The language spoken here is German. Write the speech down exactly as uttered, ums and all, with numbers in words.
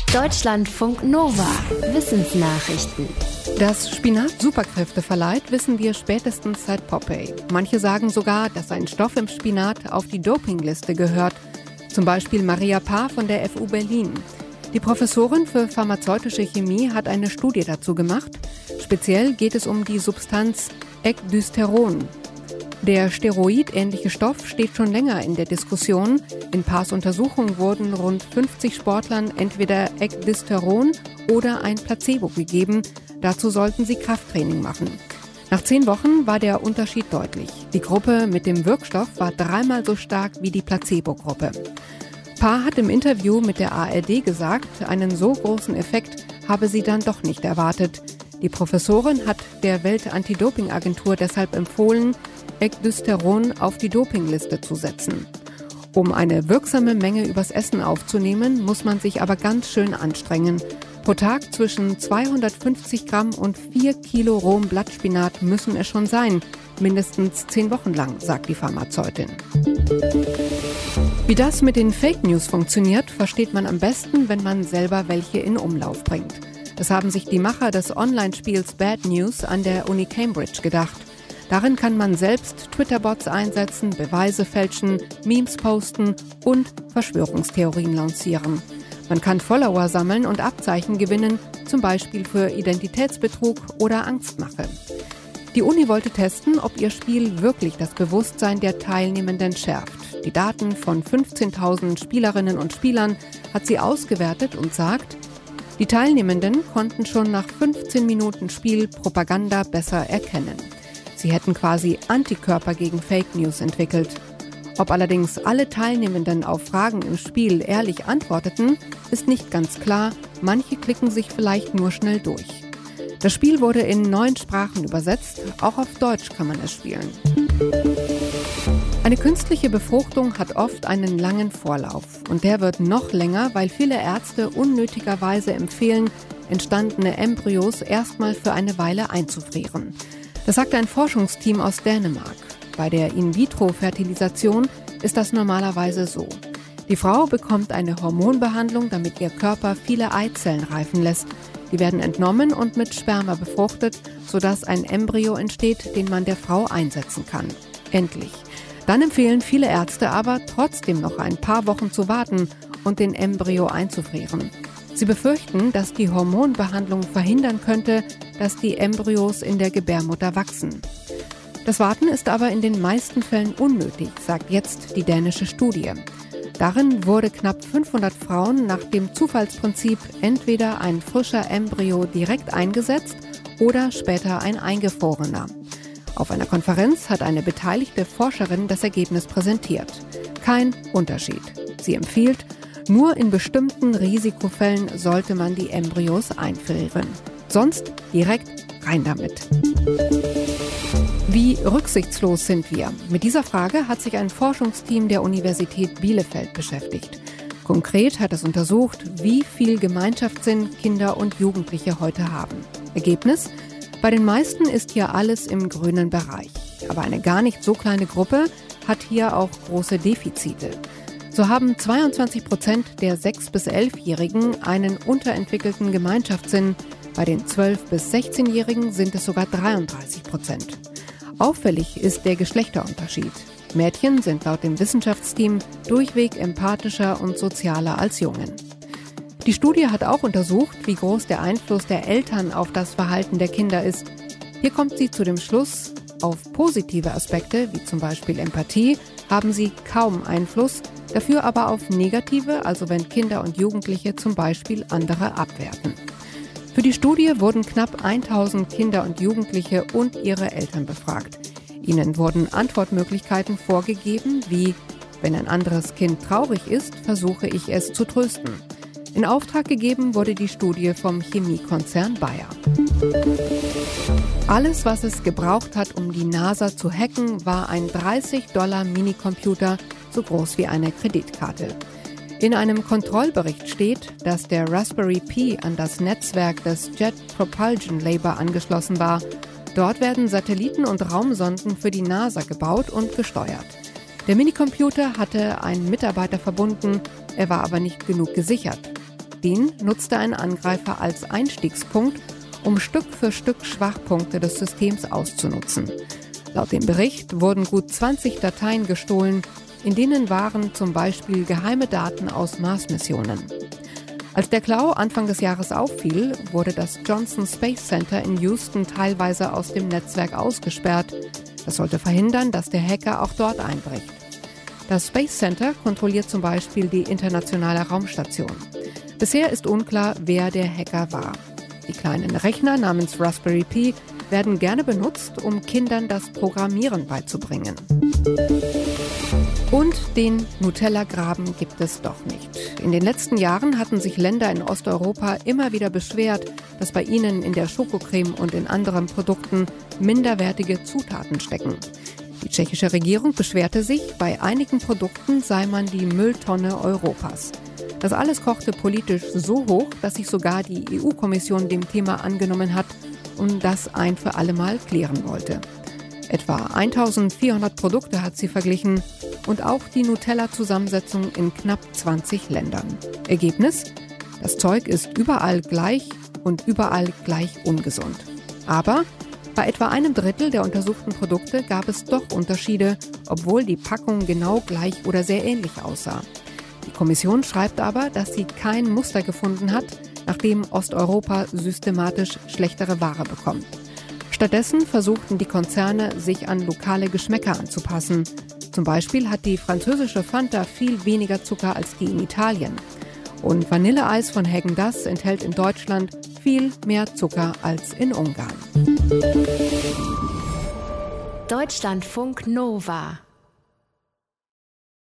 Deutschlandfunk Nova. Wissensnachrichten. Dass Spinat Superkräfte verleiht, wissen wir spätestens seit Popeye. Manche sagen sogar, dass ein Stoff im Spinat auf die Dopingliste gehört. Zum Beispiel Maria Paar von der F U Berlin. Die Professorin für pharmazeutische Chemie hat eine Studie dazu gemacht. Speziell geht es um die Substanz Ecdysteron. Der steroidähnliche Stoff steht schon länger in der Diskussion. In Paars Untersuchung wurden rund fünfzig Sportlern entweder Ecdysteron oder ein Placebo gegeben. Dazu sollten sie Krafttraining machen. Nach zehn Wochen war der Unterschied deutlich. Die Gruppe mit dem Wirkstoff war dreimal so stark wie die Placebo-Gruppe. Paar hat im Interview mit der A R D gesagt, einen so großen Effekt habe sie dann doch nicht erwartet. Die Professorin hat der Welt-Anti-Doping-Agentur deshalb empfohlen, Ecdysteron auf die Dopingliste zu setzen. Um eine wirksame Menge übers Essen aufzunehmen, muss man sich aber ganz schön anstrengen. Pro Tag zwischen zweihundertfünfzig Gramm und vier Kilo rohem Blattspinat müssen es schon sein. Mindestens zehn Wochen lang, sagt die Pharmazeutin. Wie das mit den Fake News funktioniert, versteht man am besten, wenn man selber welche in Umlauf bringt. Das haben sich die Macher des Online-Spiels Bad News an der Uni Cambridge gedacht. Darin kann man selbst Twitter-Bots einsetzen, Beweise fälschen, Memes posten und Verschwörungstheorien lancieren. Man kann Follower sammeln und Abzeichen gewinnen, zum Beispiel für Identitätsbetrug oder Angstmache. Die Uni wollte testen, ob ihr Spiel wirklich das Bewusstsein der Teilnehmenden schärft. Die Daten von fünfzehntausend Spielerinnen und Spielern hat sie ausgewertet und sagt, die Teilnehmenden konnten schon nach fünfzehn Minuten Spiel Propaganda besser erkennen. Sie hätten quasi Antikörper gegen Fake News entwickelt. Ob allerdings alle Teilnehmenden auf Fragen im Spiel ehrlich antworteten, ist nicht ganz klar. Manche klicken sich vielleicht nur schnell durch. Das Spiel wurde in neun Sprachen übersetzt. Auch auf Deutsch kann man es spielen. Eine künstliche Befruchtung hat oft einen langen Vorlauf. Und der wird noch länger, weil viele Ärzte unnötigerweise empfehlen, entstandene Embryos erstmal für eine Weile einzufrieren. Das sagt ein Forschungsteam aus Dänemark. Bei der In-vitro-Fertilisation ist das normalerweise so. Die Frau bekommt eine Hormonbehandlung, damit ihr Körper viele Eizellen reifen lässt. Die werden entnommen und mit Sperma befruchtet, sodass ein Embryo entsteht, den man der Frau einsetzen kann. Endlich. Dann empfehlen viele Ärzte aber, trotzdem noch ein paar Wochen zu warten und den Embryo einzufrieren. Sie befürchten, dass die Hormonbehandlung verhindern könnte, dass die Embryos in der Gebärmutter wachsen. Das Warten ist aber in den meisten Fällen unnötig, sagt jetzt die dänische Studie. Darin wurde knapp fünfhundert Frauen nach dem Zufallsprinzip entweder ein frischer Embryo direkt eingesetzt oder später ein eingefrorener. Auf einer Konferenz hat eine beteiligte Forscherin das Ergebnis präsentiert. Kein Unterschied. Sie empfiehlt, nur in bestimmten Risikofällen sollte man die Embryos einfrieren. Sonst direkt rein damit. Wie rücksichtslos sind wir? Mit dieser Frage hat sich ein Forschungsteam der Universität Bielefeld beschäftigt. Konkret hat es untersucht, wie viel Gemeinschaftssinn Kinder und Jugendliche heute haben. Ergebnis? Bei den meisten ist hier alles im grünen Bereich. Aber eine gar nicht so kleine Gruppe hat hier auch große Defizite. So haben zweiundzwanzig Prozent der sechs- bis elfjährigen einen unterentwickelten Gemeinschaftssinn. Bei den zwölf- bis sechzehnjährigen sind es sogar dreiunddreißig Prozent. Auffällig ist der Geschlechterunterschied. Mädchen sind laut dem Wissenschaftsteam durchweg empathischer und sozialer als Jungen. Die Studie hat auch untersucht, wie groß der Einfluss der Eltern auf das Verhalten der Kinder ist. Hier kommt sie zu dem Schluss, auf positive Aspekte, wie zum Beispiel Empathie, haben sie kaum Einfluss, dafür aber auf negative, also wenn Kinder und Jugendliche zum Beispiel andere abwerten. Für die Studie wurden knapp tausend Kinder und Jugendliche und ihre Eltern befragt. Ihnen wurden Antwortmöglichkeiten vorgegeben, wie: Wenn ein anderes Kind traurig ist, versuche ich es zu trösten. In Auftrag gegeben wurde die Studie vom Chemiekonzern Bayer. Alles, was es gebraucht hat, um die NASA zu hacken, war ein dreißig Dollar Minicomputer, so groß wie eine Kreditkarte. In einem Kontrollbericht steht, dass der Raspberry Pi an das Netzwerk des Jet Propulsion Labour angeschlossen war. Dort werden Satelliten und Raumsonden für die NASA gebaut und gesteuert. Der Minicomputer hatte einen Mitarbeiter verbunden, er war aber nicht genug gesichert. Den nutzte ein Angreifer als Einstiegspunkt, um Stück für Stück Schwachpunkte des Systems auszunutzen. Laut dem Bericht wurden gut zwanzig Dateien gestohlen, in denen waren zum Beispiel geheime Daten aus Mars-Missionen. Als der Klau Anfang des Jahres auffiel, wurde das Johnson Space Center in Houston teilweise aus dem Netzwerk ausgesperrt. Das sollte verhindern, dass der Hacker auch dort einbricht. Das Space Center kontrolliert zum Beispiel die internationale Raumstation. Bisher ist unklar, wer der Hacker war. Die kleinen Rechner namens Raspberry Pi werden gerne benutzt, um Kindern das Programmieren beizubringen. Und den Nutella-Graben gibt es doch nicht. In den letzten Jahren hatten sich Länder in Osteuropa immer wieder beschwert, dass bei ihnen in der Schokocreme und in anderen Produkten minderwertige Zutaten stecken. Die tschechische Regierung beschwerte sich, bei einigen Produkten sei man die Mülltonne Europas. Das alles kochte politisch so hoch, dass sich sogar die E U-Kommission dem Thema angenommen hat und das ein für alle Mal klären wollte. Etwa eintausendvierhundert Produkte hat sie verglichen und auch die Nutella-Zusammensetzung in knapp zwanzig Ländern. Ergebnis? Das Zeug ist überall gleich und überall gleich ungesund. Aber bei etwa einem Drittel der untersuchten Produkte gab es doch Unterschiede, obwohl die Packung genau gleich oder sehr ähnlich aussah. Die Kommission schreibt aber, dass sie kein Muster gefunden hat, nachdem Osteuropa systematisch schlechtere Ware bekommt. Stattdessen versuchten die Konzerne, sich an lokale Geschmäcker anzupassen. Zum Beispiel hat die französische Fanta viel weniger Zucker als die in Italien. Und Vanilleeis von Häagen-Dazs enthält in Deutschland viel mehr Zucker als in Ungarn. Deutschlandfunk Nova